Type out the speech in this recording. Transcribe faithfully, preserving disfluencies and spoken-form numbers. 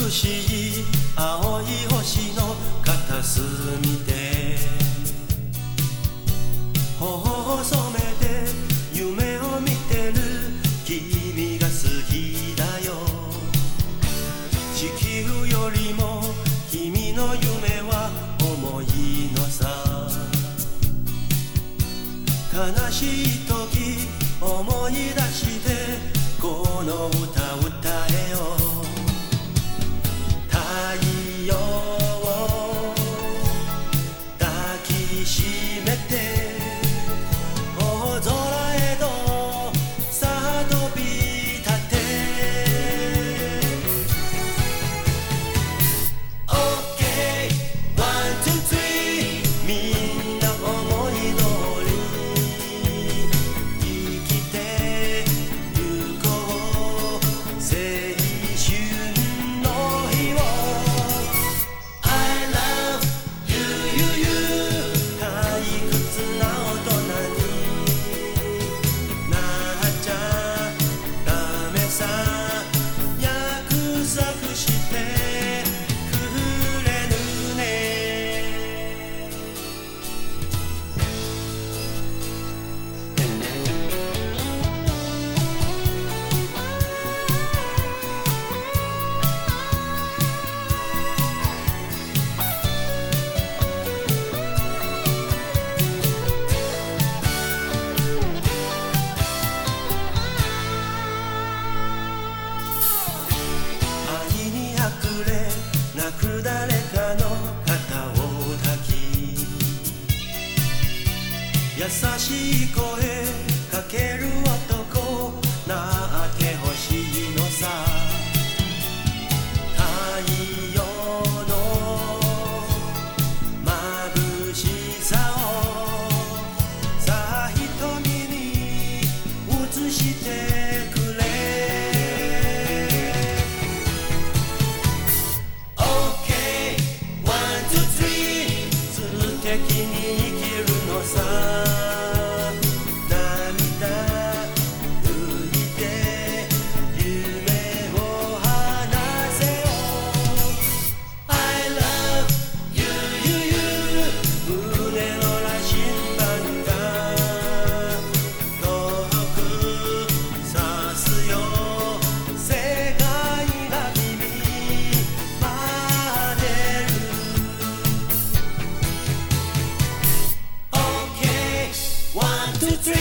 美しい青い星の片隅で頬を染めて夢を見てる君が好きだよ。地球よりも君の夢は重いのさ。悲しい時思い出してこの歌歌えよ。太陽を抱きしめて大空へとさあ飛び立て OK ワンツースリー みんな思い通り生きてゆこう青春の日を I love you you you 退屈な大人になっちゃダメさ。約束してくれるね。愛にあふれ泣く誰かの肩を抱き優しい声かける男なってほしいのさ。太陽の眩しさをさあ瞳に映してくれ。OK ワンツースリー 素敵に生きるのさ。涙拭いて夢を話せよ。 I love you you you 胸の羅針盤が遠くさすよ。世界が君待ってる。 OK ワンツースリー